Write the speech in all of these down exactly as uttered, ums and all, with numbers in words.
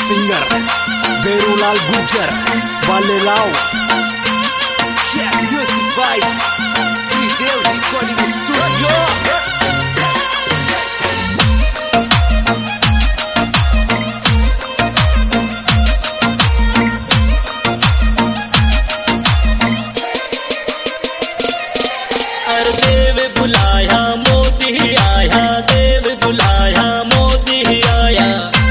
Singer बेरूलाल Gujjar वाले लाओ music by Shridev recording studio. देव बुलाया मोदी आया, देव बुलाया मोदी आया।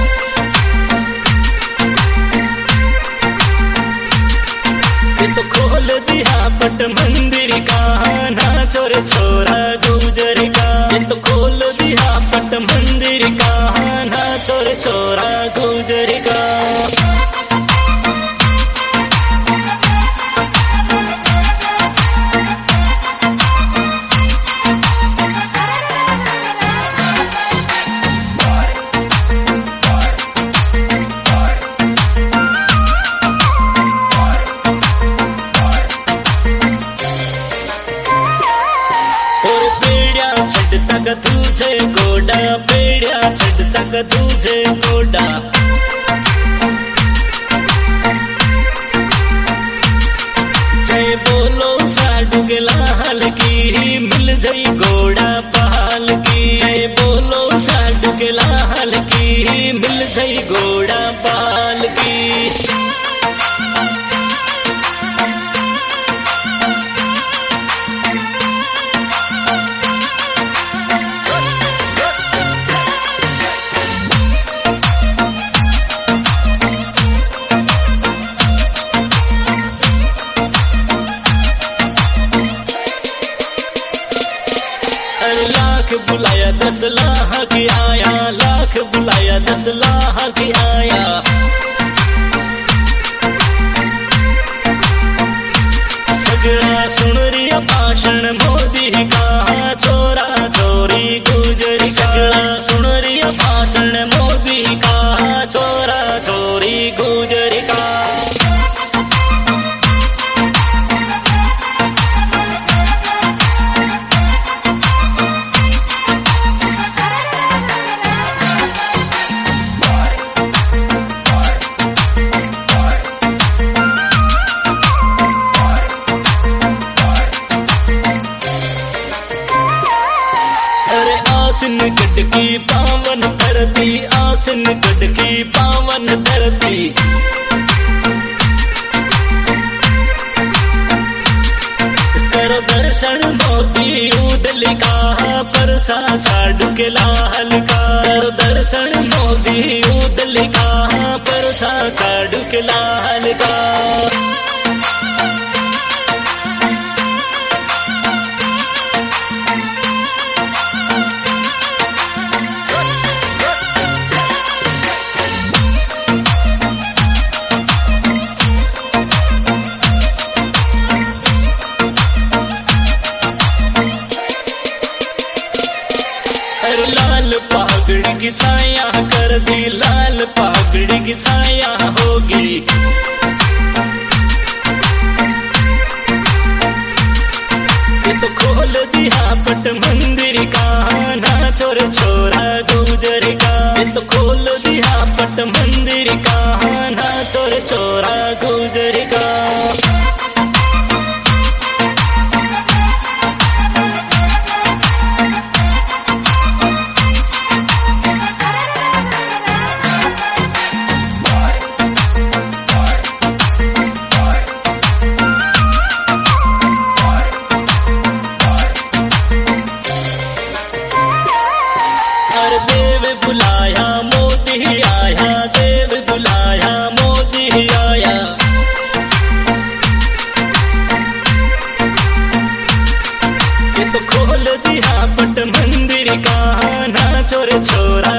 ये तो खोल दिया पट मंदिर का, ना चोर छोरा गुजर का। ये तो खोल दिया पट मंदिर का, ना चोर छोरा गुजर का। तक तुझे गोडा पेड़िया छड़ तक तुझे गोडा। जय बोलो साडू के लाल की, मिल जाई गोडा पाल की। जय बोलो साडू के लाल की, मिल जाई गोडा पाल की। लाख बुलाया दस लाख की आया, लाख बुलाया दस लाख की आया। सगड़ा सुन रिया भाषण मोदी का, चोरा चोरी गुजरी। सगड़ा सुन रिया भाषण मोदी का, चोरा चोरी गुजरी का। आसन गढ़ की पावन धरती, आसन गढ़ की पावन धरती। कर दर्शन मोदी उदल का, परसा साडू के लाल का। कर दर्शन मोदी उदल का, परसा साडू के लाल का। लाल पगड़ी की छाया कर दी, लाल पगड़ी की छाया होगी। ये तो खोल दिया पट मंदिर का, ना चोर छोरा गुजर का। ये तो खोल दिया पट मंदिर का, ना चोर छोरा गुजर का। देव बुलाया मोदी आया, देव बुलाया मोदी आया। ये तो खोल दिया पट मंदिर का, ना चोर छोरा